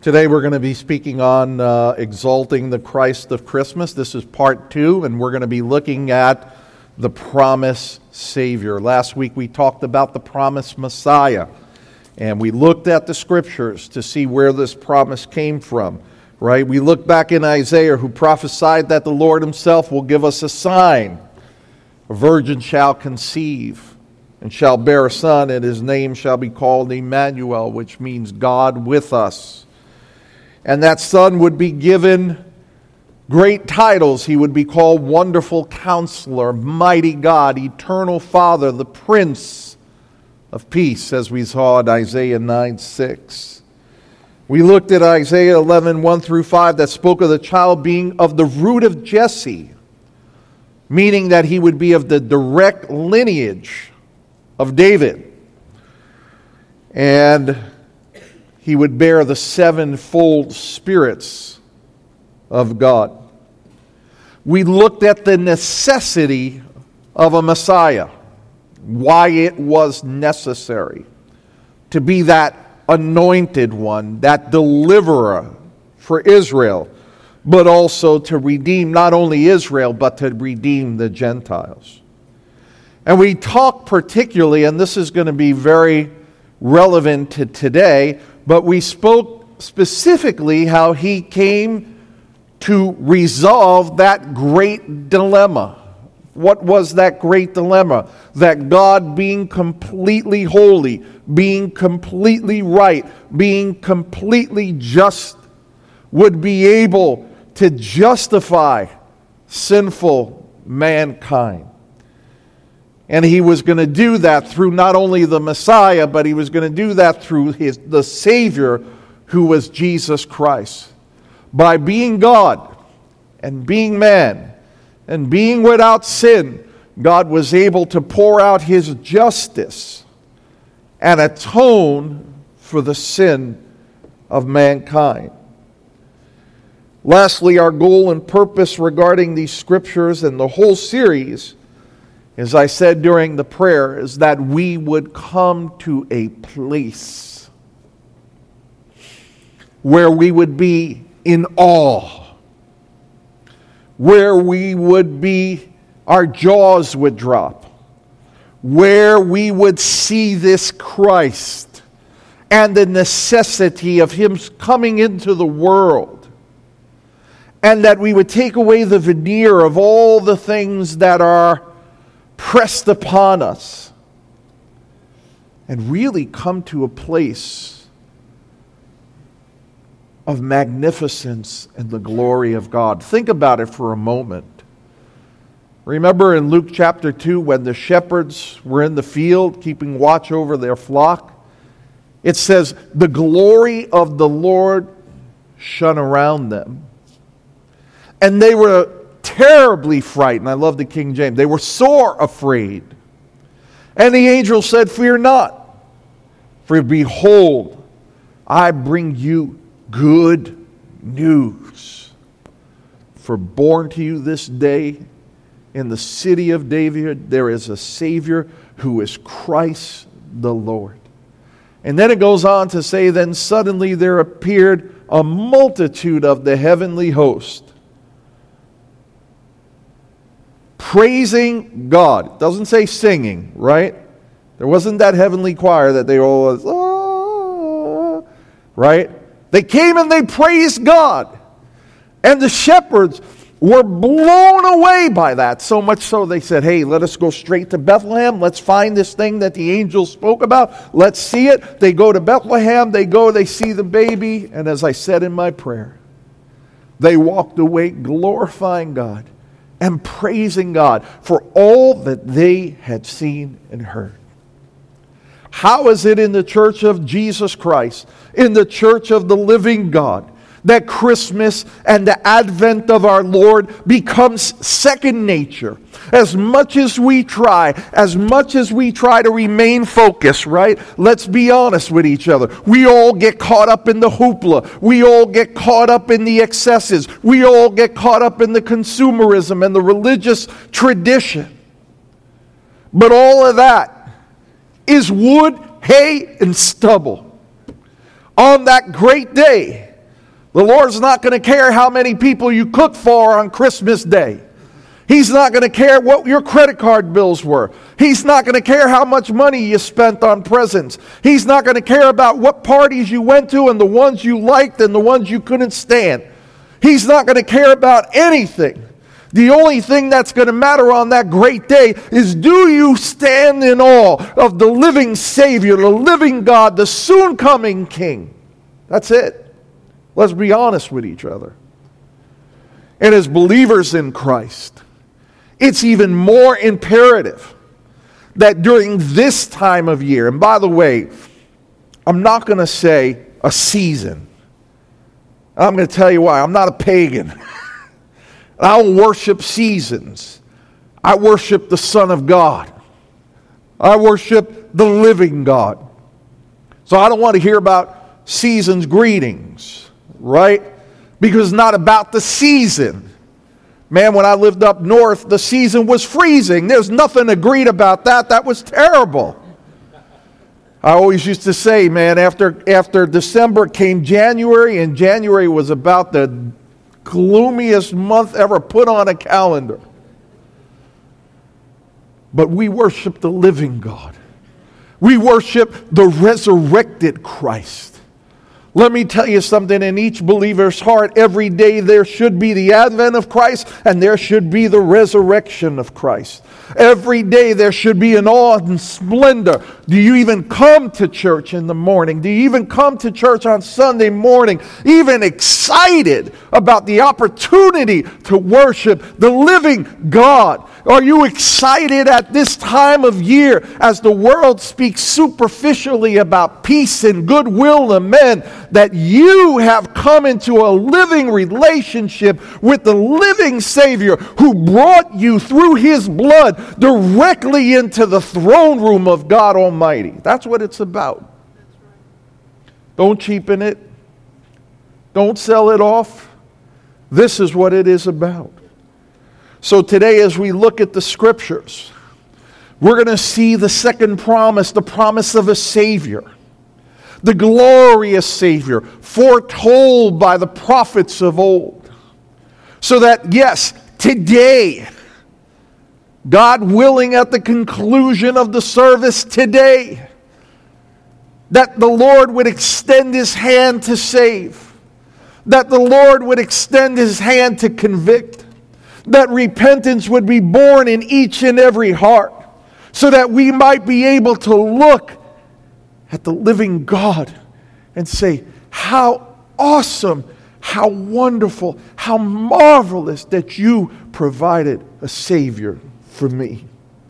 Today we're going to be speaking on exalting the Christ of Christmas. This is part 2, and we're going to be looking at the promised Savior. Last week we talked about the promised Messiah, and we looked at the Scriptures to see where this promise came from. Right? We look back in Isaiah, who prophesied that the Lord himself will give us a sign. A virgin shall conceive and shall bear a son, and his name shall be called Emmanuel, which means God with us. And that son would be given great titles. He would be called Wonderful Counselor, Mighty God, Eternal Father, the Prince of Peace, as we saw in Isaiah 9:6. We looked at Isaiah 11:1-5, that spoke of the child being of the root of Jesse, meaning that he would be of the direct lineage of David. And he would bear the sevenfold spirits of God. We looked at the necessity of a Messiah, why it was necessary to be that anointed one, that deliverer for Israel, but also to redeem not only Israel, but to redeem the Gentiles. And we talked particularly, and this is going to be very relevant to today, but we spoke specifically how he came to resolve that great dilemma. What was that great dilemma? That God, being completely holy, being completely right, being completely just, would be able to justify sinful mankind. And he was going to do that through not only the Messiah, but he was going to do that through the Savior, who was Jesus Christ. By being God and being man and being without sin, God was able to pour out his justice and atone for the sin of mankind. Lastly, our goal and purpose regarding these scriptures and the whole series, as I said during the prayer, is that we would come to a place where we would be in awe, where we would be, our jaws would drop, where we would see this Christ and the necessity of him coming into the world, and that we would take away the veneer of all the things that are pressed upon us and really come to a place of magnificence and the glory of God. Think about it for a moment. Remember in Luke chapter 2 when the shepherds were in the field keeping watch over their flock? It says, the glory of the Lord shone around them. And they were terribly frightened. I love the King James. They were sore afraid. And the angel said, fear not, for behold, I bring you good news. For born to you this day in the city of David, there is a Savior who is Christ the Lord. And then it goes on to say, then suddenly there appeared a multitude of the heavenly host, praising God. It doesn't say singing, right? There wasn't that heavenly choir that they all, right? They came and they praised God. And the shepherds were blown away by that. So much so they said, hey, let us go straight to Bethlehem. Let's find this thing that the angel spoke about. Let's see it. They go to Bethlehem. They see the baby. And as I said in my prayer, they walked away glorifying God and praising God for all that they had seen and heard. How is it in the church of Jesus Christ, in the church of the living God, that Christmas and the advent of our Lord becomes second nature? As much as we try to remain focused, right? Let's be honest with each other. We all get caught up in the hoopla. We all get caught up in the excesses. We all get caught up in the consumerism and the religious tradition. But all of that is wood, hay, and stubble. On that great day, The Lord's not going to care how many people you cook for on Christmas Day. He's not going to care what your credit card bills were. He's not going to care how much money you spent on presents. He's not going to care about what parties you went to and the ones you liked and the ones you couldn't stand. He's not going to care about anything. The only thing that's going to matter on that great day is, do you stand in awe of the living Savior, the living God, the soon coming King? That's it. Let's be honest with each other. And as believers in Christ, it's even more imperative that during this time of year, and by the way, I'm not going to say a season. I'm going to tell you why. I'm not a pagan. I don't worship seasons. I worship the Son of God. I worship the living God. So I don't want to hear about seasons greetings, right? Because it's not about the season. Man, when I lived up north, the season was freezing. There's nothing to greet about that. That was terrible. I always used to say, man, after December came January, and January was about the gloomiest month ever put on a calendar. But we worship the living God. We worship the resurrected Christ. Let me tell you something, in each believer's heart, every day there should be the advent of Christ and there should be the resurrection of Christ. Every day there should be an awe and splendor. Do you even come to church in the morning? Do you even come to church on Sunday morning, even excited about the opportunity to worship the living God? Are you excited at this time of year as the world speaks superficially about peace and goodwill to men, that you have come into a living relationship with the living Savior who brought you through His blood directly into the throne room of God Almighty? That's what it's about. Don't cheapen it. Don't sell it off. This is what it is about. So today, as we look at the Scriptures, we're going to see the second promise, the promise of a Savior. The glorious Savior, foretold by the prophets of old. So that, yes, today, God willing, at the conclusion of the service today, that the Lord would extend His hand to save. That the Lord would extend His hand to convict. That repentance would be born in each and every heart, so that we might be able to look at the living God and say, how awesome, how wonderful, how marvelous that you provided a Savior for me.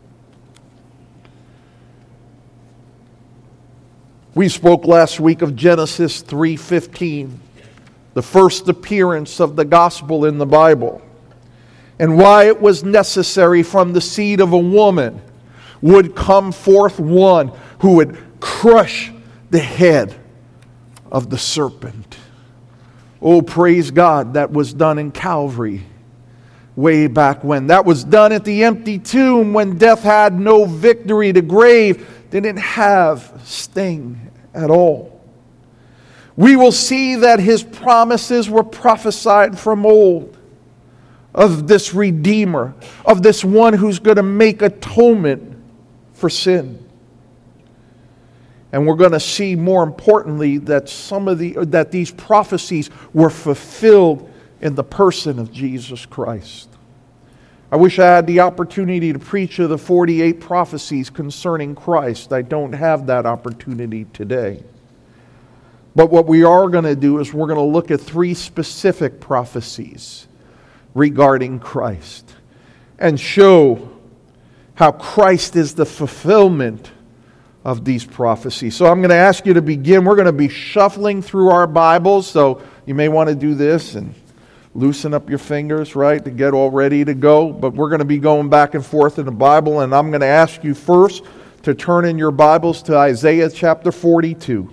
We spoke last week of Genesis 3:15, the first appearance of the gospel in the Bible, and why it was necessary from the seed of a woman would come forth one who would crush the head of the serpent. Oh, praise God, that was done in Calvary way back when. That was done at the empty tomb when death had no victory. The grave didn't have sting at all. We will see that His promises were prophesied from old, of this Redeemer, of this one who's going to make atonement for sin. And we're going to see, more importantly, that that these prophecies were fulfilled in the person of Jesus Christ. I wish I had the opportunity to preach of the 48 prophecies concerning Christ. I don't have that opportunity today. But what we are going to do is we're going to look at 3 specific prophecies regarding Christ and show how Christ is the fulfillment of these prophecies. So I'm going to ask you to begin. We're going to be shuffling through our Bibles, so you may want to do this and loosen up your fingers, right, to get all ready to go. But we're going to be going back and forth in the Bible, and I'm going to ask you first to turn in your Bibles to Isaiah chapter 42.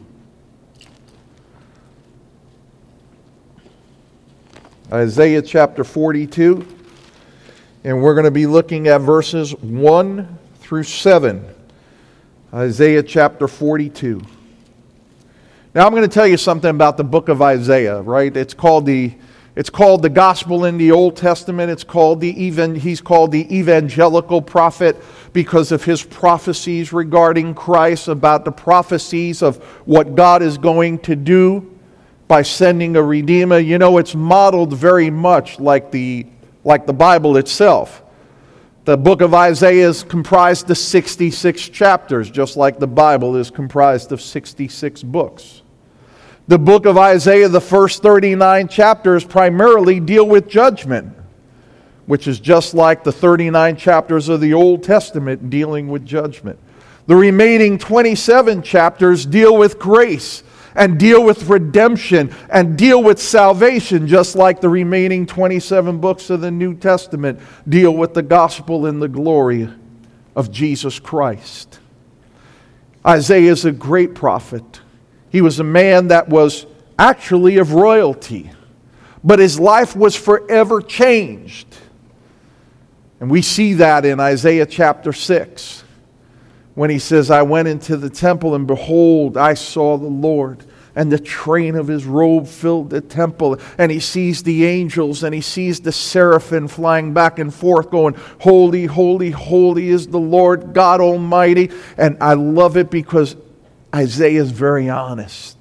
Isaiah chapter 42, and we're going to be looking at verses 1 through 7. Isaiah chapter 42. Now I'm going to tell you something about the book of Isaiah, right? It's called the gospel in the Old Testament. He's called the evangelical prophet because of his prophecies regarding Christ, about the prophecies of what God is going to do by sending a Redeemer. You know, it's modeled very much like the Bible itself. The book of Isaiah is comprised of 66 chapters, just like the Bible is comprised of 66 books. The book of Isaiah, the first 39 chapters, primarily deal with judgment, which is just like the 39 chapters of the Old Testament dealing with judgment. The remaining 27 chapters deal with grace and deal with redemption and deal with salvation, just like the remaining 27 books of the New Testament deal with the gospel and the glory of Jesus Christ. Isaiah is a great prophet. He was a man that was actually of royalty, but his life was forever changed. And we see that in Isaiah chapter 6, when he says, I went into the temple, and behold, I saw the Lord, and the train of his robe filled the temple. And he sees the angels, and he sees the seraphim flying back and forth, going, holy, holy, holy is the Lord God Almighty. And I love it because Isaiah is very honest.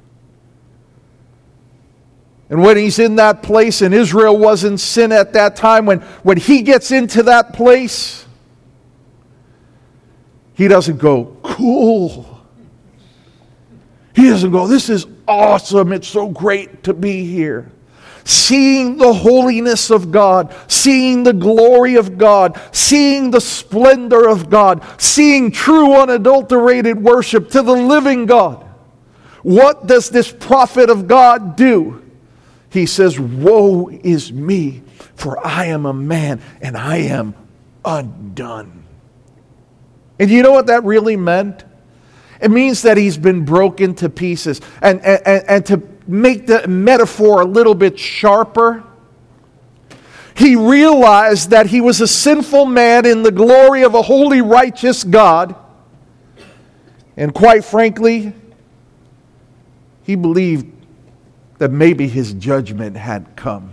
And when he's in that place, and Israel was in sin at that time, when he gets into that place, he doesn't go, cool. He doesn't go, this is awesome, it's so great to be here. Seeing the holiness of God, seeing the glory of God, seeing the splendor of God, seeing true unadulterated worship to the living God. What does this prophet of God do? He says, woe is me, for I am a man and I am undone. And you know what that really meant? It means that he's been broken to pieces. And to make the metaphor a little bit sharper, he realized that he was a sinful man in the glory of a holy, righteous God. And quite frankly, he believed that maybe his judgment had come.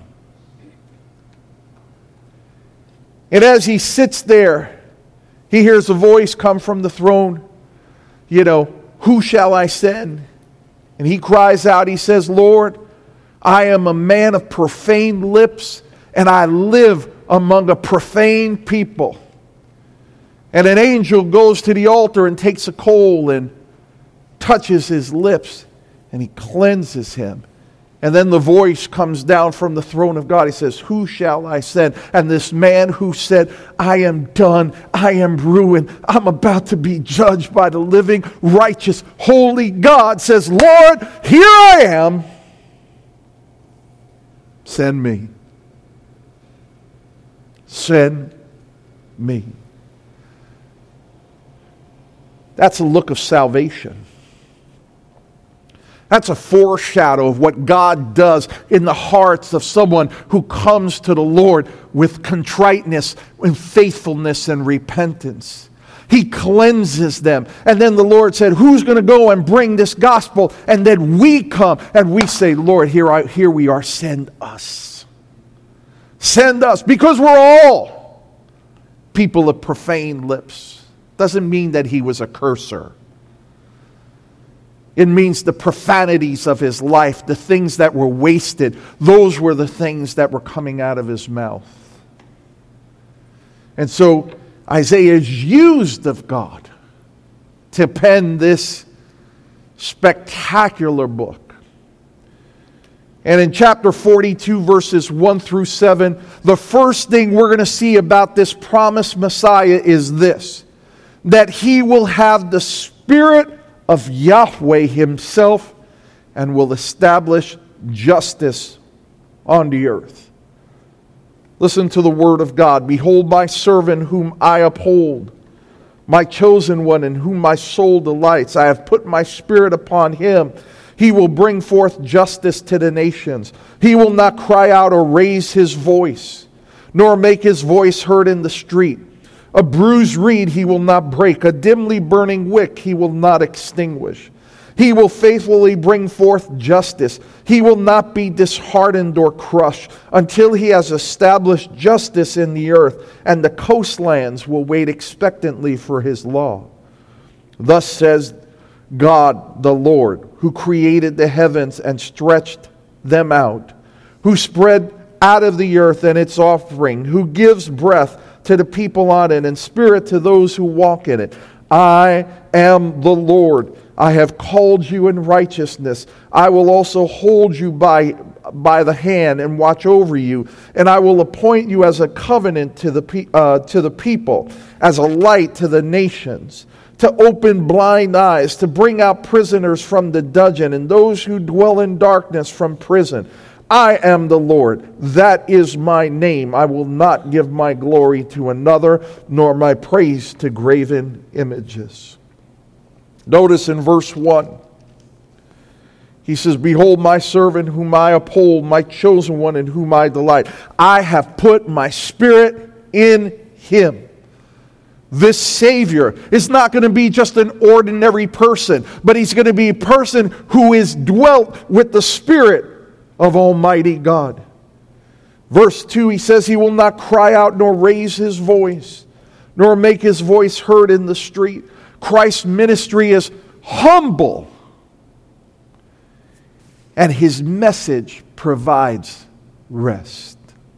And as he sits there, he hears a voice come from the throne. You know, who shall I send? And he cries out, he says, Lord, I am a man of profane lips, and I live among a profane people. And an angel goes to the altar and takes a coal and touches his lips, and he cleanses him. And then the voice comes down from the throne of God. He says, who shall I send? And this man who said, I am done, I am ruined, I'm about to be judged by the living, righteous, holy God, says, Lord, here I am. Send me. Send me. That's a look of salvation. That's a foreshadow of what God does in the hearts of someone who comes to the Lord with contriteness and faithfulness and repentance. He cleanses them. And then the Lord said, who's going to go and bring this gospel? And then we come and we say, Lord, here we are, send us. Send us, because we're all people of profane lips. Doesn't mean that he was a cursor. It means the profanities of his life, the things that were wasted, those were the things that were coming out of his mouth. And so Isaiah is used of God to pen this spectacular book. And in chapter 42, verses 1 through 7, the first thing we're going to see about this promised Messiah is this: that he will have the Spirit of Yahweh himself and will establish justice on the earth. Listen to the word of God. Behold my servant whom I uphold, my chosen one in whom my soul delights. I have put my spirit upon him. He will bring forth justice to the nations. He will not cry out or raise his voice, nor make his voice heard in the street. A bruised reed he will not break, a dimly burning wick he will not extinguish, He will faithfully bring forth justice. He will not be disheartened or crushed until he has established justice in the earth, and the coastlands will wait expectantly for his law. Thus says God the Lord, who created the heavens and stretched them out, who spread out of the earth and its offspring, who gives breath to the people on it and spirit to those who walk in it. I am the Lord. I have called you in righteousness. I will also hold you by the hand and watch over you, and I will appoint you as a covenant to the people, as a light to the nations, to open blind eyes, to bring out prisoners from the dungeon, and those who dwell in darkness from prison. I am the Lord. That is my name. I will not give my glory to another, nor my praise to graven images. Notice in verse 1, he says, Behold my servant whom I uphold, my chosen one in whom I delight. I have put my spirit in him. This Savior is not going to be just an ordinary person, but he's going to be a person who is dwelt with the Spirit of Almighty God. Verse 2, he says, He will not cry out nor raise his voice, nor make his voice heard in the street. Christ's ministry is humble, and his message provides rest.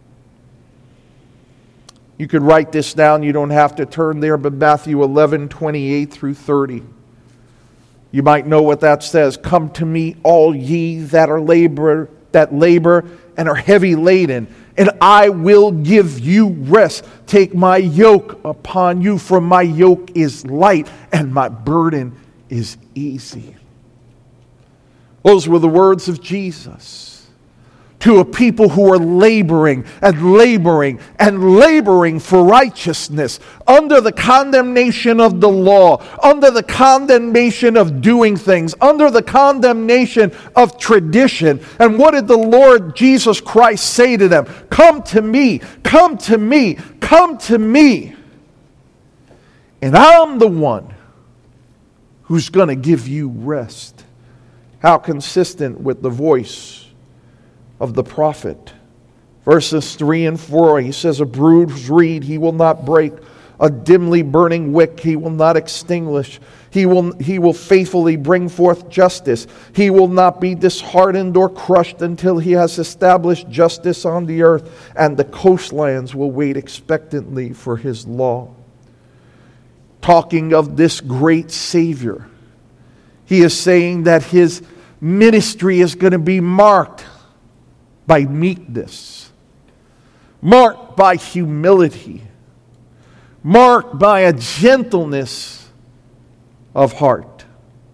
You could write this down. You don't have to turn there, but Matthew 11:28 through 30. You might know what that says. Come to me, all ye that labor and are heavy laden, and I will give you rest. Take my yoke upon you, for my yoke is light and my burden is easy. Those were the words of Jesus to a people who are laboring and laboring and laboring for righteousness, under the condemnation of the law, under the condemnation of doing things, under the condemnation of tradition. And what did the Lord Jesus Christ say to them? Come to me, come to me, come to me. And I'm the one who's going to give you rest. How consistent with the voice of the prophet. Verses 3 and 4, he says, A bruised reed he will not break, a dimly burning wick he will not extinguish. He will faithfully bring forth justice. He will not be disheartened or crushed until he has established justice on the earth, and the coastlands will wait expectantly for his law. Talking of this great Savior, he is saying that his ministry is going to be marked by meekness, marked by humility, marked by a gentleness of heart.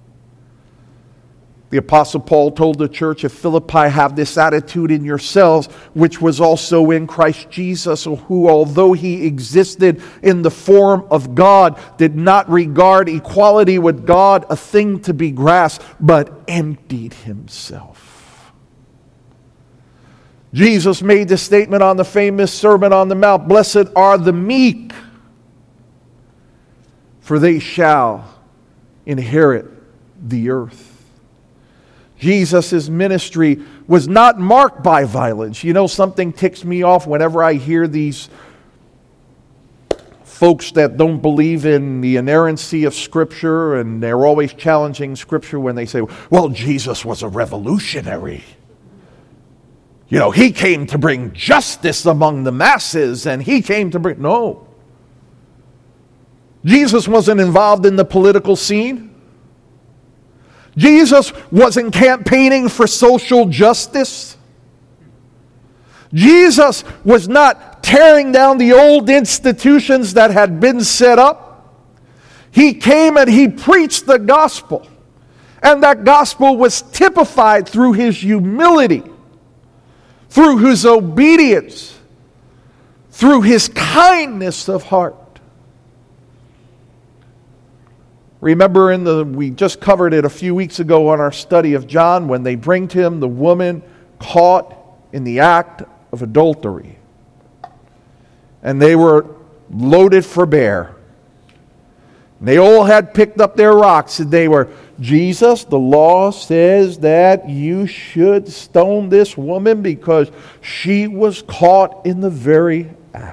The Apostle Paul told the church of Philippi, have this attitude in yourselves, which was also in Christ Jesus, who, although he existed in the form of God, did not regard equality with God a thing to be grasped, but emptied himself. Jesus made the statement on the famous Sermon on the Mount, Blessed are the meek, for they shall inherit the earth. Jesus' ministry was not marked by violence. You know, something ticks me off whenever I hear these folks that don't believe in the inerrancy of Scripture, and they're always challenging Scripture when they say, well, Jesus was a revolutionary. You know, he came to bring justice among the masses, and he came to bring... No. Jesus wasn't involved in the political scene. Jesus wasn't campaigning for social justice. Jesus was not tearing down the old institutions that had been set up. He came and he preached the gospel. And that gospel was typified through his humility, through his obedience, through his kindness of heart. Remember, we just covered it a few weeks ago on our study of John, when they bring to him the woman caught in the act of adultery. And they were loaded for bear. They all had picked up their rocks, and they were Jesus, the law says that you should stone this woman because she was caught in the very act.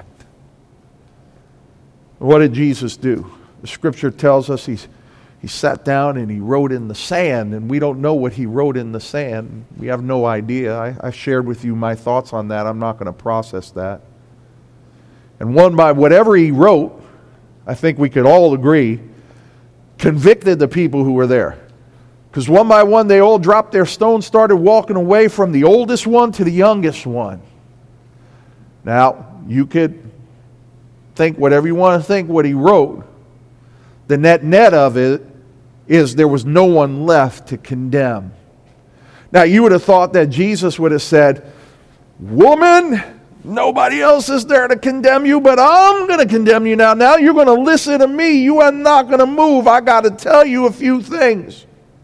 What did Jesus do? The scripture tells us he sat down and he wrote in the sand, and we don't know what he wrote in the sand. We have no idea. I shared with you my thoughts on that. I'm not going to process that. And one by whatever he wrote, I think we could all agree, convicted the people who were there. Because one by one, they all dropped their stones, started walking away from the oldest one to the youngest one. Now, you could think whatever you want to think what he wrote. The net of it is there was no one left to condemn. Now, you would have thought that Jesus would have said, "Woman, nobody else is there to condemn you, but I'm going to condemn you now. Now you're going to listen to me. You are not going to move. I got to tell you a few things."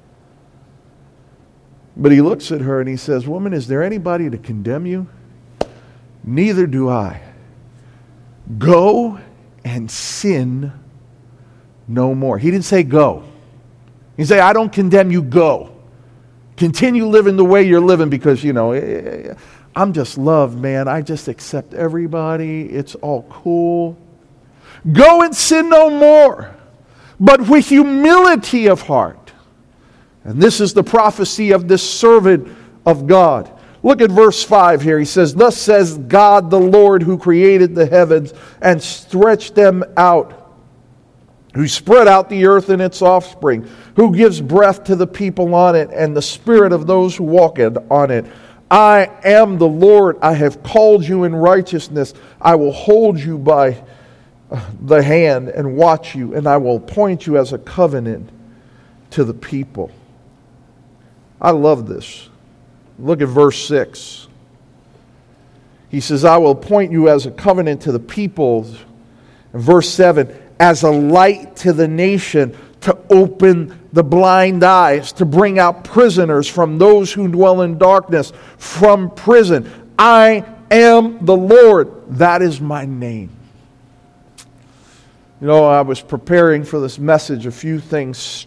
But he looks at her and he says, "Woman, is there anybody to condemn you? Neither do I. Go and sin no more." He didn't say go. He said, "I don't condemn you, go. Continue living the way you're living because, I'm just loved, man. I just accept everybody. It's all cool. Go and sin no more, but with humility of heart." And this is the prophecy of this servant of God. Look at verse 5 here. He says, "Thus says God the Lord, who created the heavens and stretched them out, who spread out the earth and its offspring, who gives breath to the people on it and the spirit of those who walk on it. I am the Lord. I have called you in righteousness. I will hold you by the hand and watch you, and I will appoint you as a covenant to the people." I love this. Look at verse 6. He says, "I will appoint you as a covenant to the peoples." And verse 7, "As a light to the nation, to open the blind eyes, to bring out prisoners from those who dwell in darkness, from prison. I am the Lord. That is my name." I was preparing for this message. A few things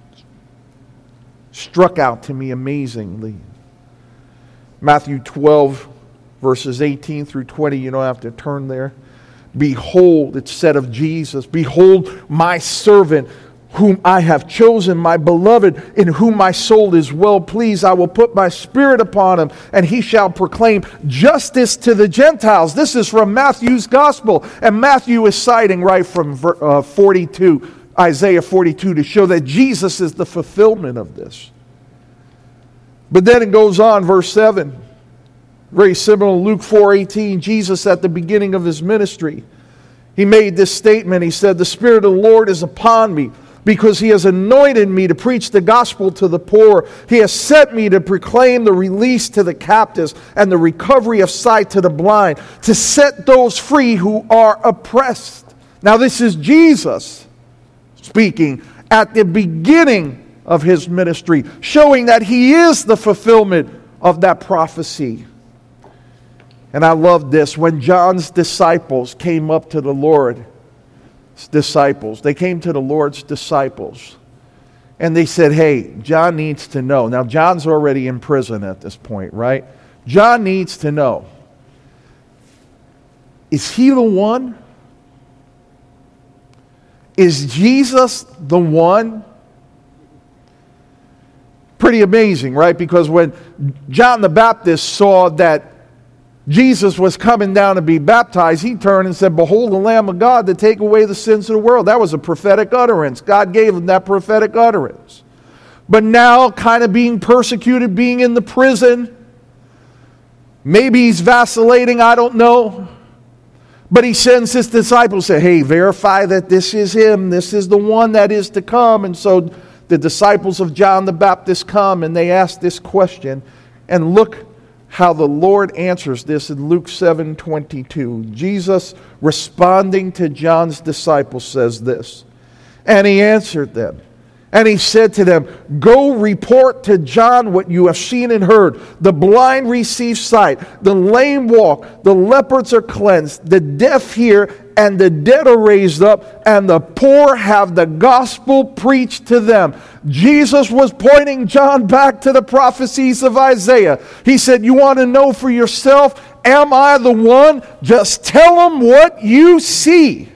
struck out to me amazingly. Matthew 12, verses 18 through 20. You don't have to turn there. "Behold," it said of Jesus, "behold my servant, whom I have chosen, my beloved, in whom my soul is well pleased. I will put my spirit upon him, and he shall proclaim justice to the Gentiles." This is from Matthew's gospel. And Matthew is citing right from 42, Isaiah 42, to show that Jesus is the fulfillment of this. But then it goes on, verse 7. Very similar to Luke 4:18. Jesus, at the beginning of his ministry, he made this statement. He said, "The Spirit of the Lord is upon me, because he has anointed me to preach the gospel to the poor. He has sent me to proclaim the release to the captives and the recovery of sight to the blind, to set those free who are oppressed." Now this is Jesus speaking at the beginning of his ministry, showing that he is the fulfillment of that prophecy. And I love this. When John's disciples came up to the Lord's disciples, they came to the Lord's disciples, and they said, "Hey, John needs to know." Now, John's already in prison at this point, right? John needs to know. Is he the one? Is Jesus the one? Pretty amazing, right? Because when John the Baptist saw that Jesus was coming down to be baptized, he turned and said, "Behold the Lamb of God to take away the sins of the world." That was a prophetic utterance. God gave him that prophetic utterance. But now, kind of being persecuted, being in the prison, maybe he's vacillating, I don't know. But he sends his disciples, say, "Hey, verify that this is him. This is the one that is to come." And so the disciples of John the Baptist come and they ask this question. And look how the Lord answers this in Luke 7:22. Jesus, responding to John's disciples, says this, "And he answered them, and he said to them, Go report to John what you have seen and heard. The blind receive sight, the lame walk, the lepers are cleansed, the deaf hear, and the dead are raised up, and the poor have the gospel preached to them. Jesus was pointing John back to the prophecies of Isaiah. He said, you want to know for yourself, am I the one? Just tell them what you see.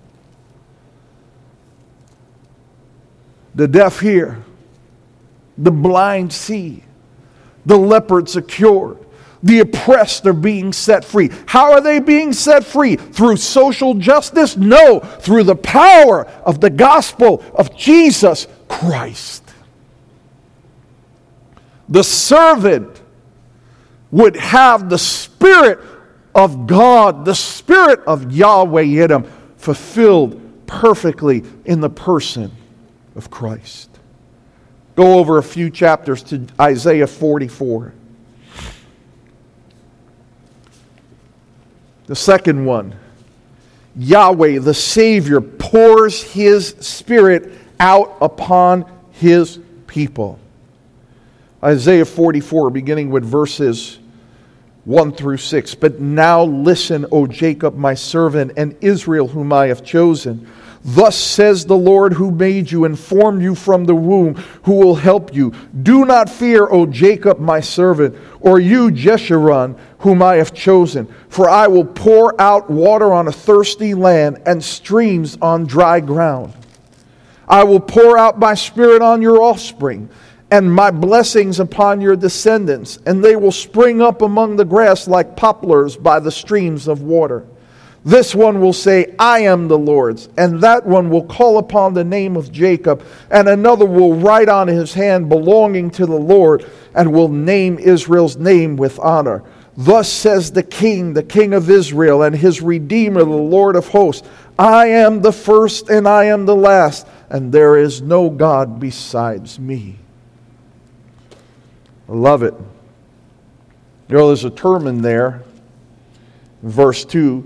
The deaf hear, the blind see, the lepers are cured, the oppressed are being set free. How are they being set free? Through social justice? No, through the power of the gospel of Jesus Christ. The servant would have the Spirit of God, the Spirit of Yahweh in him, fulfilled perfectly in the person of Christ. Go over a few chapters to Isaiah 44. The second one, Yahweh, the Savior, pours His Spirit out upon His people. Isaiah 44, beginning with verses 1 through 6. But now listen, O Jacob, my servant, and Israel, whom I have chosen. Thus says the Lord who made you and formed you from the womb, who will help you. Do not fear, O Jacob, my servant, or you, Jeshurun, whom I have chosen. For I will pour out water on a thirsty land and streams on dry ground. I will pour out my Spirit on your offspring, and my blessings upon your descendants, and they will spring up among the grass like poplars by the streams of water. This one will say, I am the Lord's, and that one will call upon the name of Jacob, and another will write on his hand belonging to the Lord, and will name Israel's name with honor. Thus says the King of Israel, and his Redeemer, the Lord of hosts, I am the first and I am the last, and there is no God besides me. I love it. You know, there's a term in there, verse 2,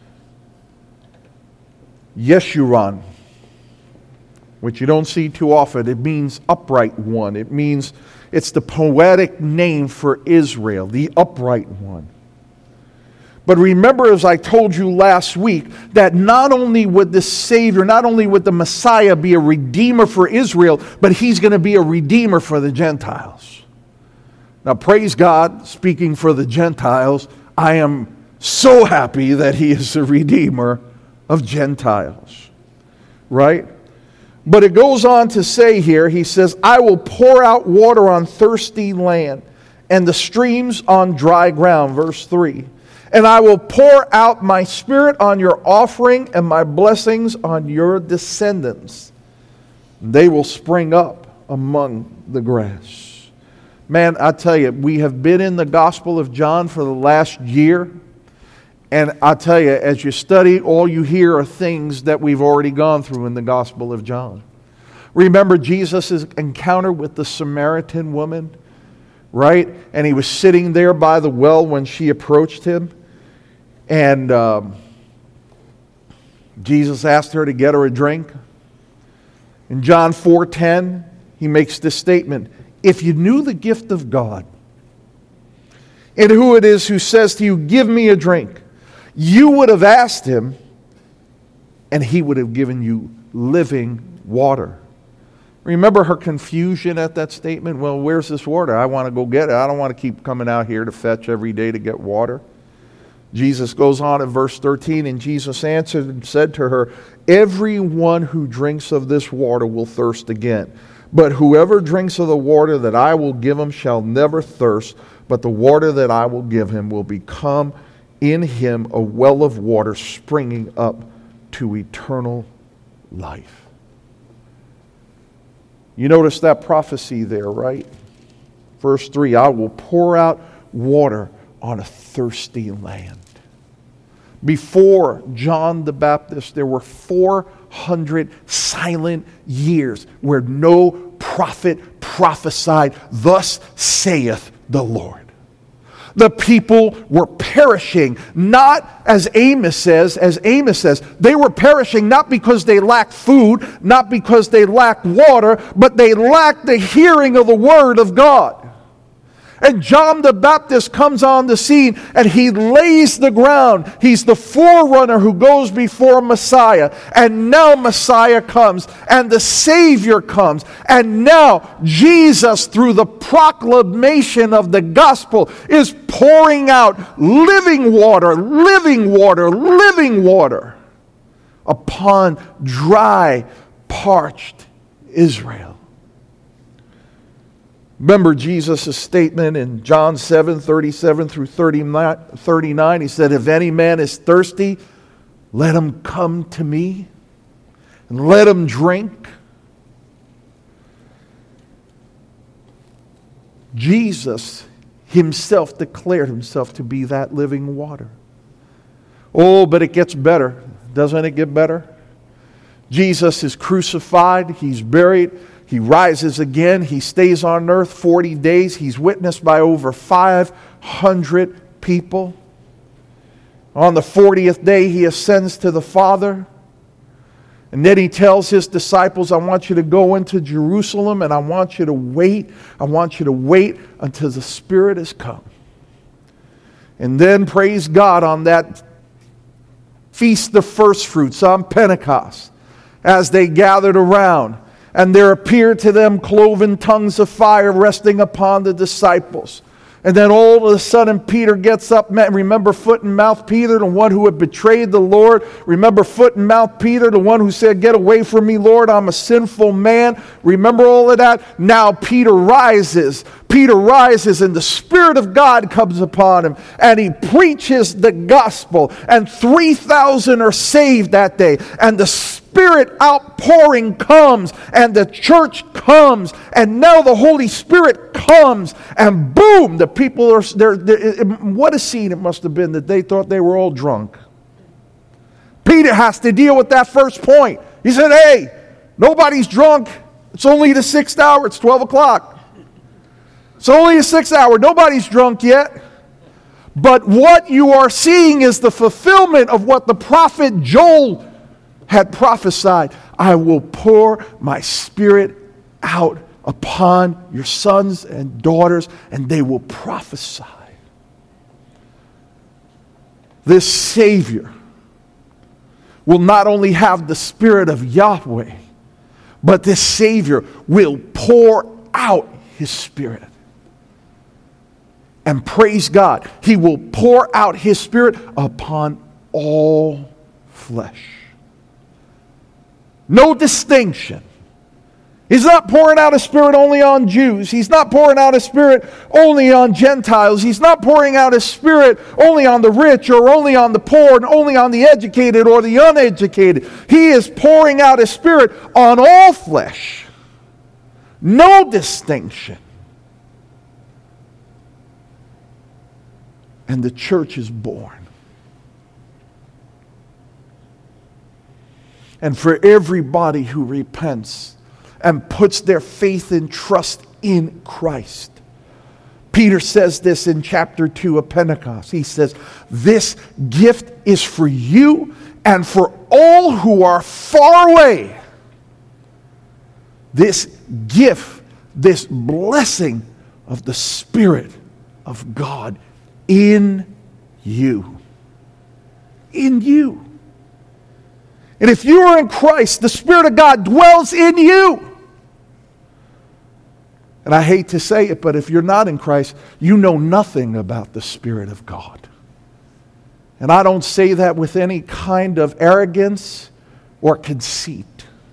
Yeshurun, which you don't see too often. It means upright one. It means it's the poetic name for Israel, the upright one. But remember, as I told you last week, that not only would the Savior, not only would the Messiah be a redeemer for Israel, but He's going to be a redeemer for the Gentiles. Now, praise God, speaking for the Gentiles, I am so happy that He is a redeemer of Gentiles, right? But it goes on to say here, He says, I will pour out water on thirsty land and the streams on dry ground, verse 3. And I will pour out my Spirit on your offering and my blessings on your descendants. They will spring up among the grass. Man, I tell you, we have been in the Gospel of John for the last year. And I tell you, as you study, all you hear are things that we've already gone through in the Gospel of John. Remember Jesus' encounter with the Samaritan woman, right? And He was sitting there by the well when she approached Him. And Jesus asked her to get her a drink. In John 4:10, He makes this statement, if you knew the gift of God, and who it is who says to you, give me a drink, you would have asked Him, and He would have given you living water. Remember her confusion at that statement? Well, where's this water? I want to go get it. I don't want to keep coming out here to fetch every day to get water. Jesus goes on in verse 13, and Jesus answered and said to her, everyone who drinks of this water will thirst again. But whoever drinks of the water that I will give him shall never thirst, but the water that I will give him will become in him a well of water springing up to eternal life. You notice that prophecy there, right? Verse 3, I will pour out water on a thirsty land. Before John the Baptist, there were 400 silent years where no prophet prophesied, thus saith the Lord. The people were perishing, not as Amos says, they were perishing not because they lacked food, not because they lacked water, but they lacked the hearing of the Word of God. And John the Baptist comes on the scene and he lays the ground. He's the forerunner who goes before Messiah. And now Messiah comes and the Savior comes. And now Jesus, through the proclamation of the gospel, is pouring out living water, living water, living water upon dry, parched Israel. Remember Jesus' statement in John 7:37 through 39. He said, if any man is thirsty, let him come to me and let him drink. Jesus himself declared himself to be that living water. Oh, but it gets better. Doesn't it get better? Jesus is crucified. He's buried. He rises again. He stays on earth 40 days. He's witnessed by over 500 people. On the 40th day, he ascends to the Father. And then he tells his disciples, I want you to go into Jerusalem and I want you to wait. I want you to wait until the Spirit has come. And then, praise God, on that Feast of First Fruits on Pentecost, as they gathered around, and there appeared to them cloven tongues of fire resting upon the disciples. And then all of a sudden Peter gets up. Remember foot and mouth Peter, the one who had betrayed the Lord. Remember foot and mouth Peter, the one who said, get away from me, Lord, I'm a sinful man. Remember all of that? Now Peter rises. Peter rises and the Spirit of God comes upon him. And he preaches the gospel. And 3,000 are saved that day. And the Spirit outpouring comes, and the church comes, and now the Holy Spirit comes, and boom, the people are there. What a scene it must have been that they thought they were all drunk. Peter has to deal with that first point. He said, hey, nobody's drunk. It's only the 6th hour. It's 12 o'clock. It's only the 6th hour. Nobody's drunk yet. But what you are seeing is the fulfillment of what the prophet Joel had prophesied. I will pour my Spirit out upon your sons and daughters, and they will prophesy. This Savior will not only have the Spirit of Yahweh, but this Savior will pour out His Spirit. And praise God, He will pour out His Spirit upon all flesh. No distinction. He's not pouring out His Spirit only on Jews. He's not pouring out His Spirit only on Gentiles. He's not pouring out His Spirit only on the rich or only on the poor and only on the educated or the uneducated. He is pouring out His Spirit on all flesh. No distinction. And the church is born. And for everybody who repents and puts their faith and trust in Christ. Peter says this in chapter 2 of Pentecost. He says, this gift is for you and for all who are far away. This gift, this blessing of the Spirit of God in you. In you. And if you are in Christ, the Spirit of God dwells in you. And I hate to say it, but if you're not in Christ, you know nothing about the Spirit of God. And I don't say that with any kind of arrogance or conceit.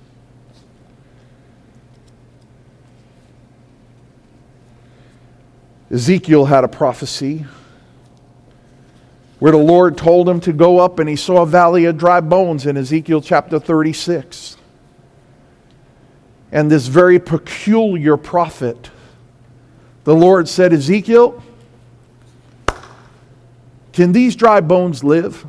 Ezekiel had a prophecy where the Lord told him to go up and he saw a valley of dry bones in Ezekiel chapter 36. And this very peculiar prophet, the Lord said, Ezekiel, can these dry bones live?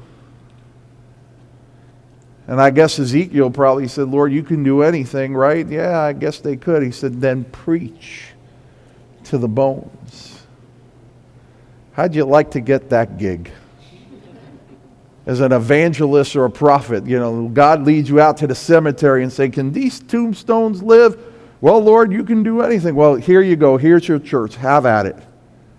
And I guess Ezekiel probably said, Lord, you can do anything, right? Yeah, I guess they could. He said, then preach to the bones. How'd you like to get that gig? As an evangelist or a prophet, God leads you out to the cemetery and say, can these tombstones live? Well, Lord, you can do anything. Well, here you go. Here's your church. Have at it.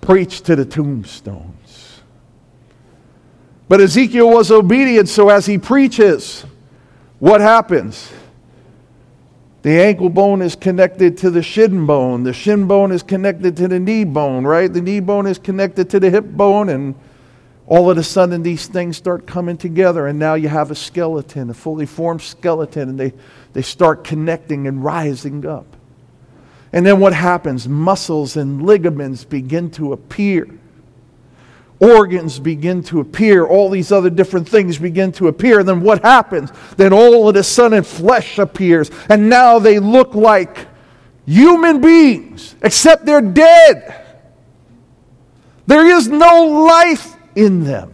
preach to the tombstones. But Ezekiel was obedient, so as he preaches, what happens? The ankle bone is connected to the shin bone. The shin bone is connected to the knee bone, right? The knee bone is connected to the hip bone, and all of a sudden these things start coming together, and now you have a skeleton, a fully formed skeleton, and they start connecting and rising up. And then what happens? Muscles and ligaments begin to appear. Organs begin to appear. All these other different things begin to appear. And then what happens? Then all of a sudden flesh appears. And now they look like human beings, except they're dead. There is no life in them.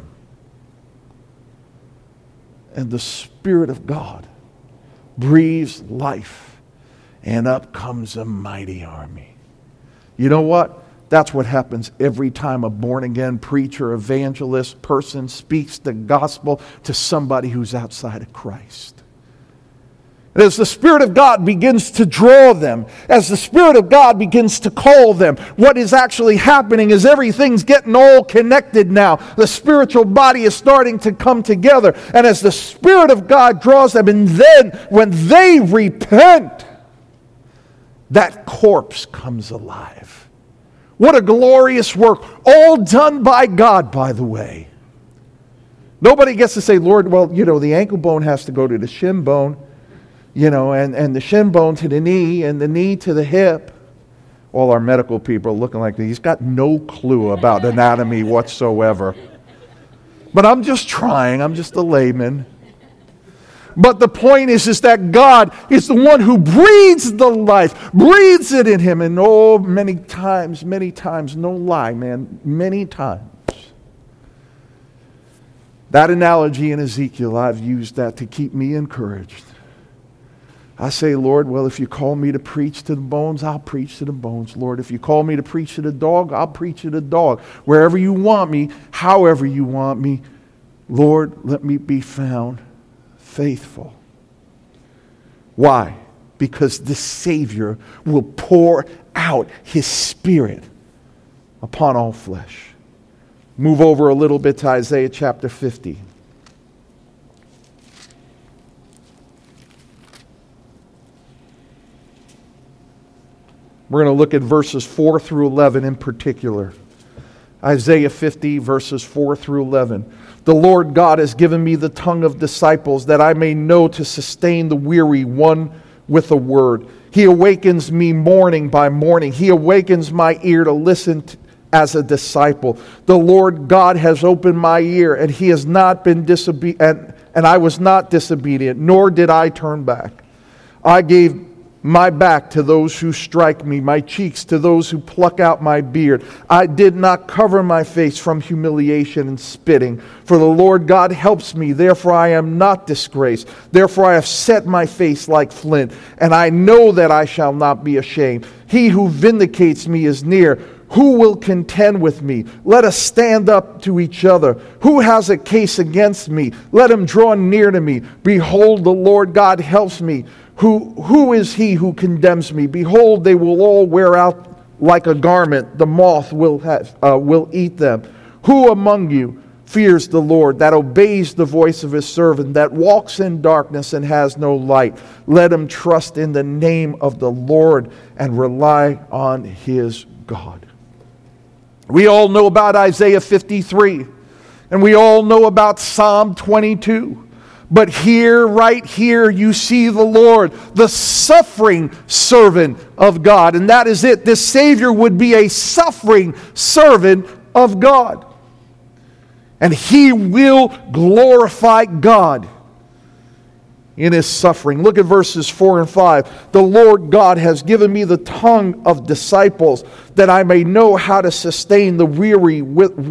And the Spirit of God breathes life, and up comes a mighty army. You know what? That's what happens every time a born-again preacher, evangelist, person speaks the gospel to somebody who's outside of Christ. And as the Spirit of God begins to draw them, as the Spirit of God begins to call them, what is actually happening is everything's getting all connected now. The spiritual body is starting to come together. And as the Spirit of God draws them, and then when they repent, that corpse comes alive. What a glorious work. All done by God, by the way. Nobody gets to say, Lord, well, the ankle bone has to go to the shin bone, and the shin bone to the knee, and the knee to the hip. All our medical people are looking like he's got no clue about anatomy whatsoever. But I'm just trying. I'm just a layman. But the point is that God is the one who breathes the life, breathes it in him. And many times, no lie, man, many times. That analogy in Ezekiel, I've used that to keep me encouraged. I say, Lord, well, if you call me to preach to the bones, I'll preach to the bones. Lord, if you call me to preach to the dog, I'll preach to the dog. Wherever you want me, however you want me, Lord, let me be found faithful. Why? Because the Savior will pour out His Spirit upon all flesh. Move over a little bit to Isaiah chapter 50. We're going to look at verses 4 through 11 in particular. Isaiah 50, verses 4 through 11. The Lord God has given me the tongue of disciples, that I may know to sustain the weary one with a word. He awakens me morning by morning. He awakens my ear to listen as a disciple. The Lord God has opened my ear, and He has not been disobedient, and I was not disobedient, nor did I turn back. I gave my back to those who strike me, my cheeks to those who pluck out my beard. I did not cover my face from humiliation and spitting. For the Lord God helps me, therefore I am not disgraced. Therefore I have set my face like flint, and I know that I shall not be ashamed. He who vindicates me is near. Who will contend with me? Let us stand up to each other. Who has a case against me? Let him draw near to me. Behold, the Lord God helps me. Who is he who condemns me? Behold, they will all wear out like a garment. The moth will eat them. Who among you fears the Lord, that obeys the voice of His servant, that walks in darkness and has no light? Let him trust in the name of the Lord and rely on his God. We all know about Isaiah 53, and we all know about Psalm 22. But here, right here, you see the Lord, the suffering servant of God. And that is it. This Savior would be a suffering servant of God. And He will glorify God in His suffering. Look at verses 4 and 5. The Lord God has given me the tongue of disciples, that I may know how to sustain the weary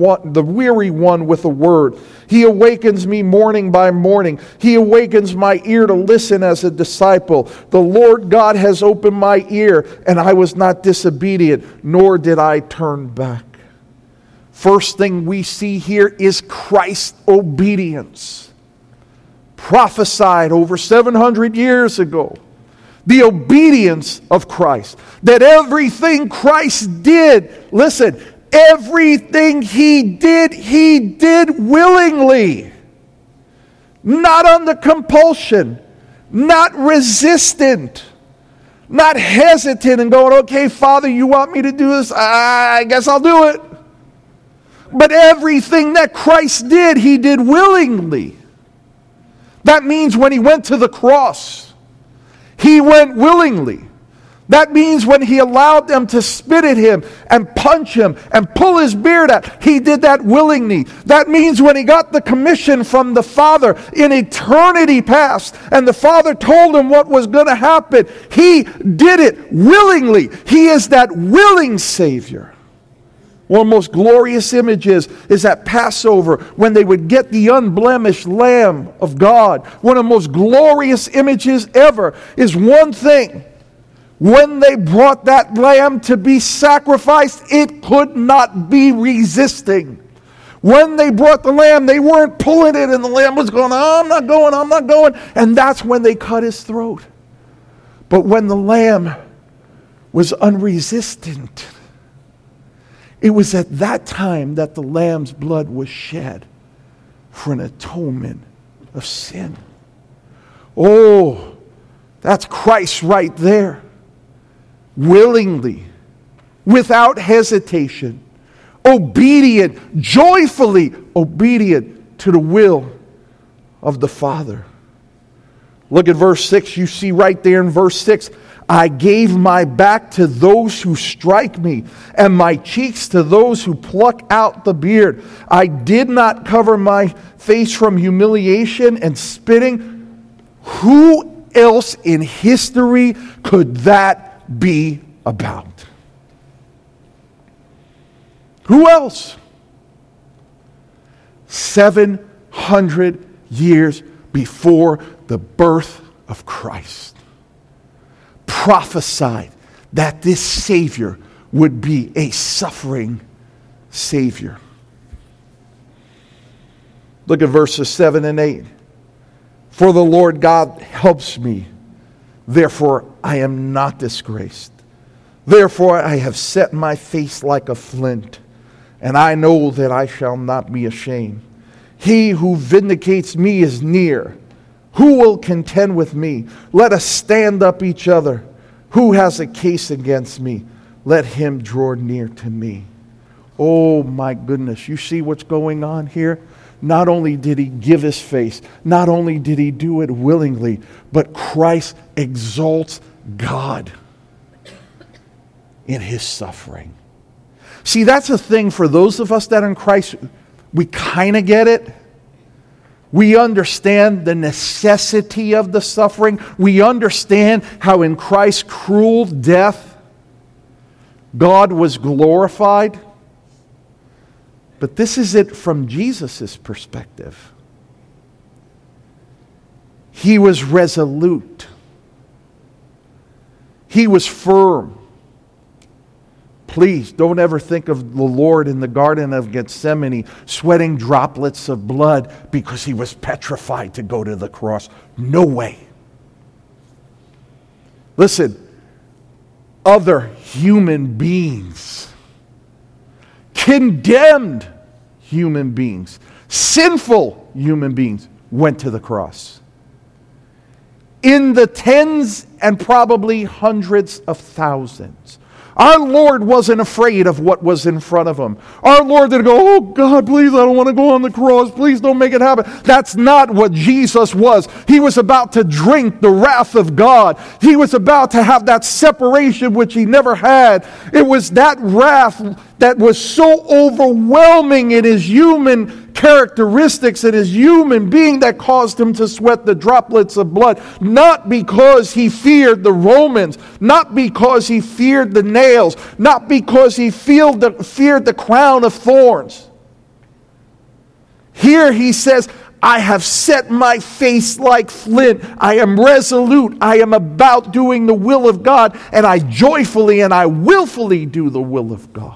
one with a word. He awakens me morning by morning. He awakens my ear to listen as a disciple. The Lord God has opened my ear, and I was not disobedient, nor did I turn back. First thing we see here is Christ's obedience. Prophesied over 700 years ago. The obedience of Christ. That everything Christ did, listen, Everything he did willingly. Not under compulsion, not resistant, not hesitant and going, okay, Father, you want me to do this? I guess I'll do it. But everything that Christ did, he did willingly. That means when he went to the cross, he went willingly. That means when he allowed them to spit at him and punch him and pull his beard out, he did that willingly. That means when he got the commission from the Father in eternity past, and the Father told him what was going to happen, he did it willingly. He is that willing Savior. One of the most glorious images is at Passover when they would get the unblemished Lamb of God. One of the most glorious images ever is one thing. When they brought that lamb to be sacrificed, it could not be resisting. When they brought the lamb, they weren't pulling it, and the lamb was going, oh, I'm not going. And that's when they cut his throat. But when the lamb was unresistant, it was at that time that the lamb's blood was shed for an atonement of sin. Oh, that's Christ right there. Willingly, without hesitation, obedient, joyfully obedient to the will of the Father. Look at verse 6. You see right there in verse 6, I gave my back to those who strike me, and my cheeks to those who pluck out the beard. I did not cover my face from humiliation and spitting. Who else in history could that be about? Who else? 700 years before the birth of Christ, prophesied that this Savior would be a suffering Savior. Look at verses 7 and 8. For the Lord God helps me. Therefore, I am not disgraced. Therefore, I have set my face like a flint, and I know that I shall not be ashamed. He who vindicates me is near. Who will contend with me? Let us stand up each other. Who has a case against me? Let him draw near to me. Oh my goodness, you see what's going on here? Not only did he give his face, not only did he do it willingly, but Christ exalts God in his suffering. See, that's a thing for those of us that are in Christ, we kind of get it. We understand the necessity of the suffering. We understand how in Christ's cruel death, God was glorified. But this is it from Jesus' perspective. He was resolute. He was firm. Please don't ever think of the Lord in the Garden of Gethsemane sweating droplets of blood because he was petrified to go to the cross. No way. Listen, other human beings, condemned human beings, sinful human beings, went to the cross. In the tens and probably hundreds of thousands. Our Lord wasn't afraid of what was in front of him. Our Lord didn't go, oh God, please, I don't want to go on the cross. Please don't make it happen. That's not what Jesus was. He was about to drink the wrath of God. He was about to have that separation which he never had. It was that wrath that was so overwhelming in his human characteristics and his human being that caused him to sweat the droplets of blood. Not because he feared the Romans, not because he feared the nails, not because he feared the crown of thorns. Here he says, I have set my face like flint. I am resolute. I am about doing the will of God, and I joyfully and I willfully do the will of God.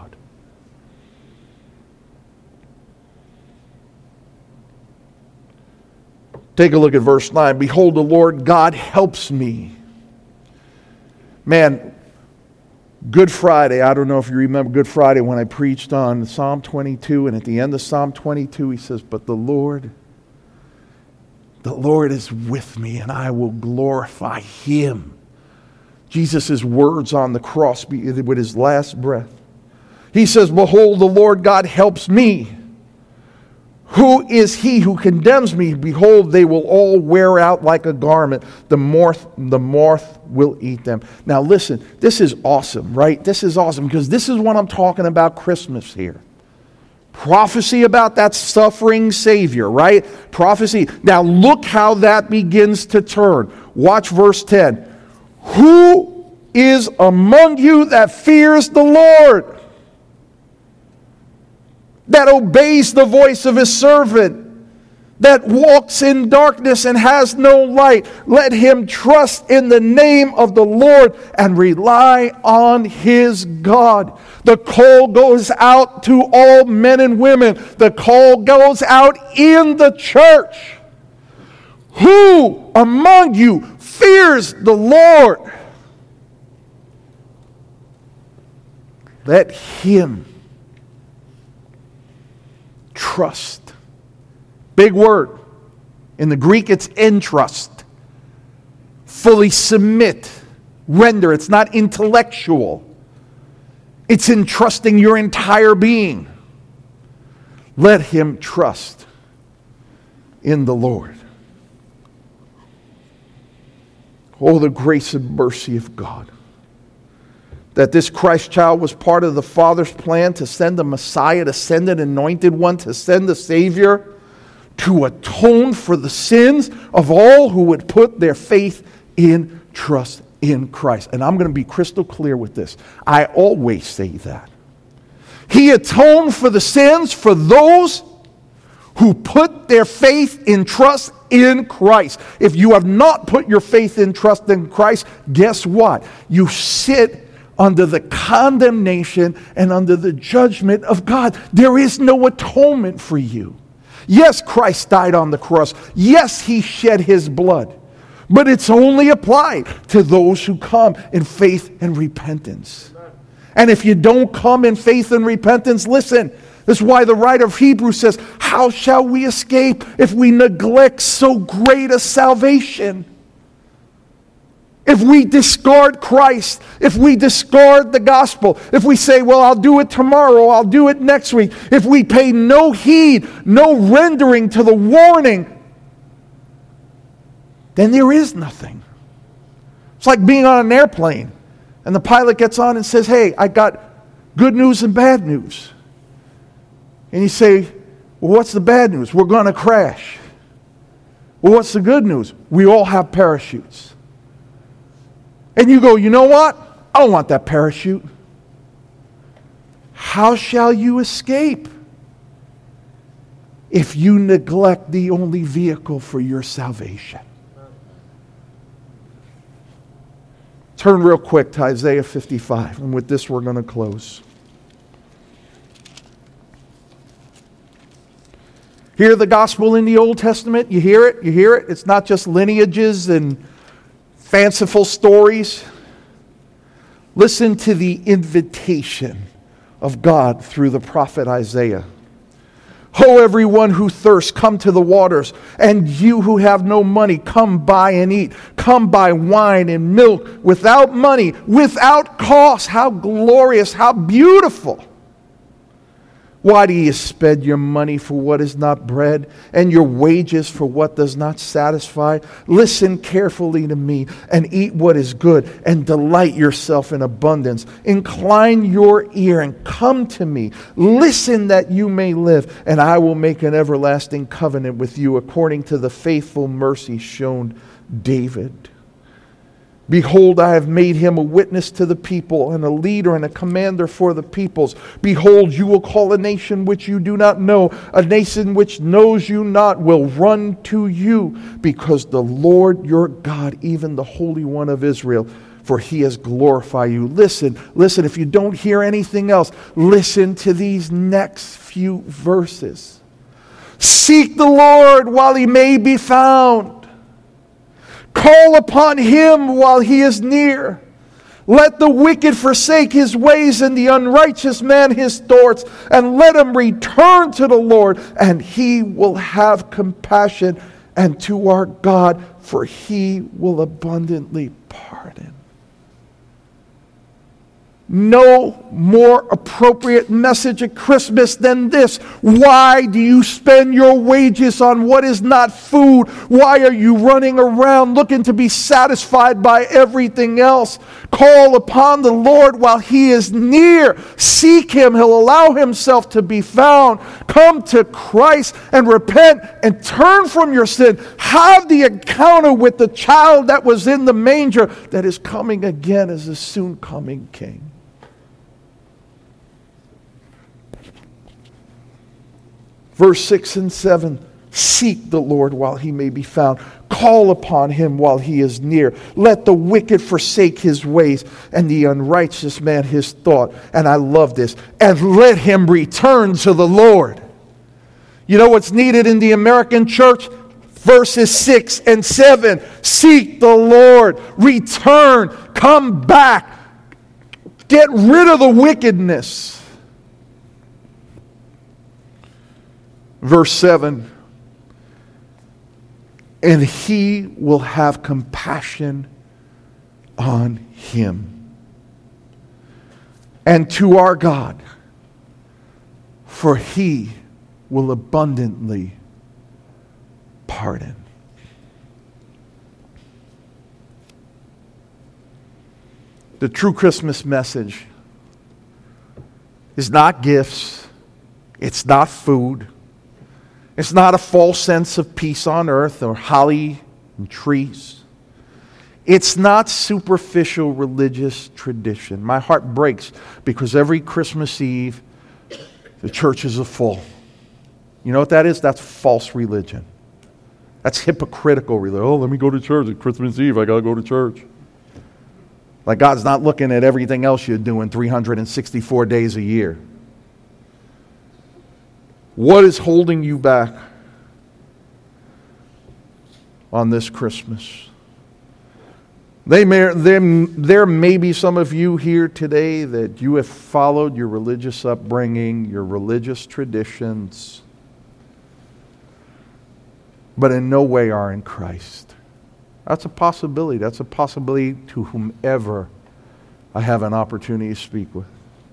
Take a look at verse 9. Behold, the Lord God helps me. Man, Good Friday, I don't know if you remember Good Friday when I preached on Psalm 22, and at the end of Psalm 22 he says, but the Lord is with me, and I will glorify Him. Jesus' words on the cross with His last breath. He says, behold, the Lord God helps me. Who is he who condemns me? Behold, they will all wear out like a garment. The moth will eat them. Now listen, this is awesome, right? This is awesome because this is what I'm talking about Christmas here. Prophecy about that suffering Savior, right? Prophecy. Now look how that begins to turn. Watch verse 10. Who is among you that fears the Lord, that obeys the voice of His servant, that walks in darkness and has no light? Let him trust in the name of the Lord and rely on his God. The call goes out to all men and women. The call goes out in the church. Who among you fears the Lord? Let him trust. Big word. In the Greek, it's entrust. Fully submit. Render. It's not intellectual. It's entrusting your entire being. Let him trust in the Lord. Oh, the grace and mercy of God. That this Christ child was part of the Father's plan to send a Messiah, to send an anointed one, to send a Savior, to atone for the sins of all who would put their faith in trust in Christ. And I'm going to be crystal clear with this. I always say that. He atoned for the sins for those who put their faith in trust in Christ. If you have not put your faith in trust in Christ, guess what? You sit under the condemnation and under the judgment of God. There is no atonement for you. Yes, Christ died on the cross. Yes, He shed His blood. But it's only applied to those who come in faith and repentance. And if you don't come in faith and repentance, listen, this is why the writer of Hebrews says, how shall we escape if we neglect so great a salvation? If we discard Christ, if we discard the gospel, if we say, well, I'll do it tomorrow, I'll do it next week, if we pay no heed, no rendering to the warning, then there is nothing. It's like being on an airplane and the pilot gets on and says, hey, I got good news and bad news. And you say, well, what's the bad news? We're going to crash. Well, what's the good news? We all have parachutes. And you go, you know what? I don't want that parachute. How shall you escape if you neglect the only vehicle for your salvation? Turn real quick to Isaiah 55, and with this we're going to close. Hear the gospel in the Old Testament? You hear it? You hear it? It's not just lineages and fanciful stories. Listen to the invitation of God through the prophet Isaiah. Ho, everyone who thirsts, come to the waters. And you who have no money, come buy and eat. Come buy wine and milk without money, without cost. How glorious, how beautiful. Why do you spend your money for what is not bread, and your wages for what does not satisfy? Listen carefully to me, and eat what is good, and delight yourself in abundance. Incline your ear and come to me. Listen that you may live, and I will make an everlasting covenant with you according to the faithful mercy shown David. Behold, I have made him a witness to the people, and a leader and a commander for the peoples. Behold, you will call a nation which you do not know, a nation which knows you not will run to you, because the Lord your God, even the Holy One of Israel, for he has glorified you. Listen, if you don't hear anything else, listen to these next few verses. Seek the Lord while he may be found. Call upon him while he is near. Let the wicked forsake his ways and the unrighteous man his thoughts, and let him return to the Lord, and he will have compassion, and to our God, for he will abundantly pardon. No more appropriate message at Christmas than this. Why do you spend your wages on what is not food? Why are you running around looking to be satisfied by everything else? Call upon the Lord while he is near. Seek him. He'll allow himself to be found. Come to Christ and repent and turn from your sin. Have the encounter with the child that was in the manger that is coming again as a soon coming King. Verse 6 and 7, seek the Lord while he may be found. Call upon him while he is near. Let the wicked forsake his ways, and the unrighteous man his thought. And I love this. And let him return to the Lord. You know what's needed in the American church? Verses 6 and 7. Seek the Lord. Return. Come back. Get rid of the wickedness. Verse 7, and he will have compassion on him. And to our God, for he will abundantly pardon. The true Christmas message is not gifts, it's not food. It's not a false sense of peace on earth or holly and trees. It's not superficial religious tradition. My heart breaks because every Christmas Eve, the churches are full. You know what that is? That's false religion. That's hypocritical religion. Oh, let me go to church at Christmas Eve. I got to go to church. Like God's not looking at everything else you're doing 364 days a year. What is holding you back on this Christmas? There may be some of you here today that you have followed your religious upbringing, your religious traditions, but in no way are in Christ. That's a possibility. That's a possibility to whomever I have an opportunity to speak with.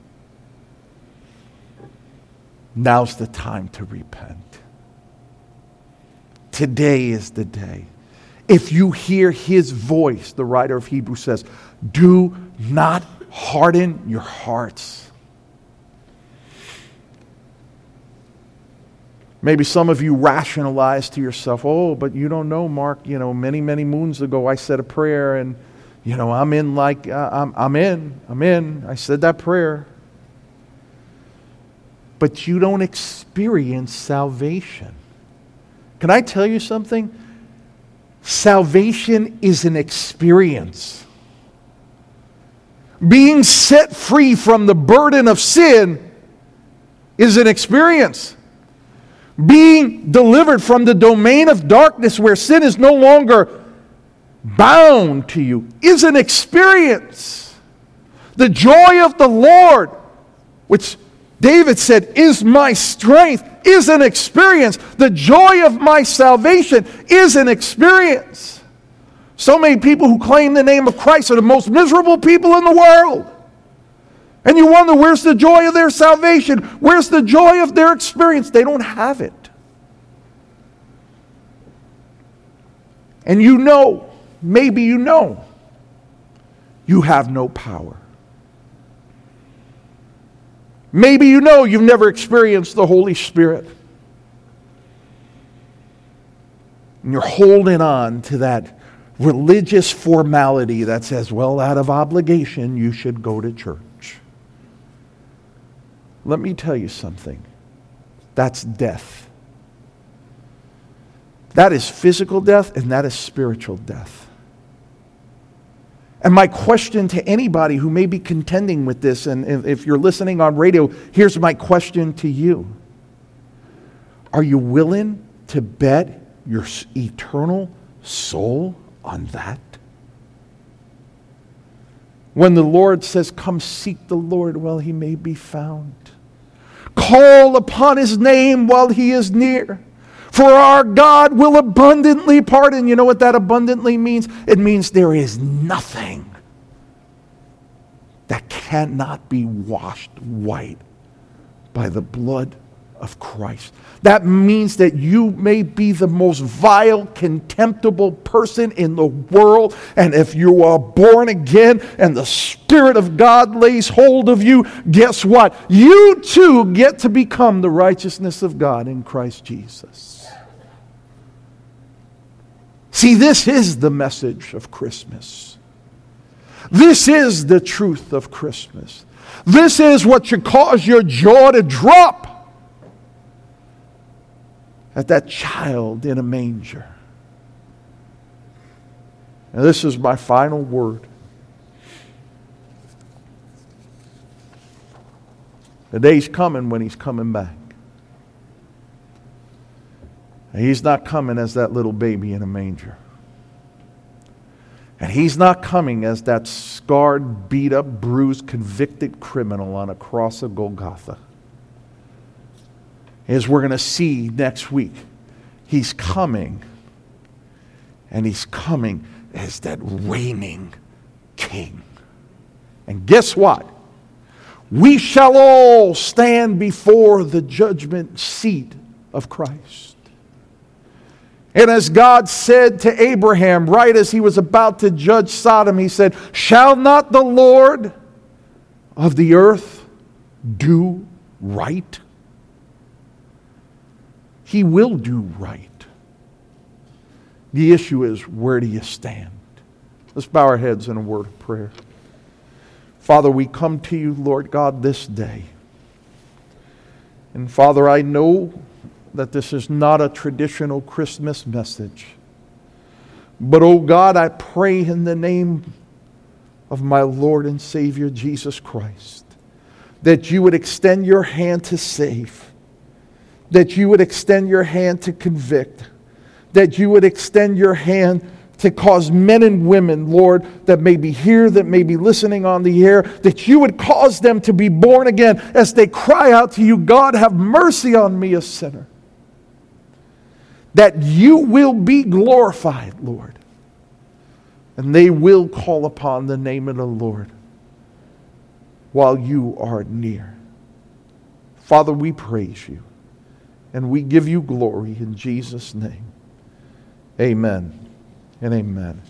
Now's the time to repent. Today is the day. If you hear his voice, the writer of Hebrews says, do not harden your hearts. Maybe some of you rationalize to yourself, oh, but you don't know, Mark, many, many moons ago I said a prayer and, I'm in. I said that prayer. But you don't experience salvation. Can I tell you something? Salvation is an experience. Being set free from the burden of sin is an experience. Being delivered from the domain of darkness where sin is no longer bound to you is an experience. The joy of the Lord, which David said, is my strength, is an experience. The joy of my salvation is an experience. So many people who claim the name of Christ are the most miserable people in the world. And you wonder, where's the joy of their salvation? Where's the joy of their experience? They don't have it. And maybe you have no power. Maybe you've never experienced the Holy Spirit. And you're holding on to that religious formality that says, well, out of obligation, you should go to church. Let me tell you something. That's death. That is physical death and that is spiritual death. And my question to anybody who may be contending with this, and if you're listening on radio, here's my question to you. Are you willing to bet your eternal soul on that? When the Lord says, come seek the Lord while he may be found. Call upon his name while he is near. For our God will abundantly pardon. You know what that abundantly means? It means there is nothing that cannot be washed white by the blood of Christ. That means that you may be the most vile, contemptible person in the world, and if you are born again and the Spirit of God lays hold of you, guess what? You too get to become the righteousness of God in Christ Jesus. See, this is the message of Christmas. This is the truth of Christmas. This is what should cause your jaw to drop at that child in a manger. And this is my final word. The day's coming when he's coming back. And he's not coming as that little baby in a manger. And he's not coming as that scarred, beat up, bruised, convicted criminal on a cross of Golgotha. As we're going to see next week, he's coming. And he's coming as that reigning king. And guess what? We shall all stand before the judgment seat of Christ. And as God said to Abraham, right as he was about to judge Sodom, he said, shall not the Lord of the earth do right? He will do right. The issue is, where do you stand? Let's bow our heads in a word of prayer. Father, we come to you, Lord God, this day. And Father, I know that this is not a traditional Christmas message. But, oh God, I pray in the name of my Lord and Savior Jesus Christ that you would extend your hand to save, that you would extend your hand to convict, that you would extend your hand to cause men and women, Lord, that may be here, that may be listening on the air, that you would cause them to be born again as they cry out to you, God, have mercy on me, a sinner. That you will be glorified, Lord. And they will call upon the name of the Lord while you are near. Father, we praise you and we give you glory in Jesus' name. Amen and amen.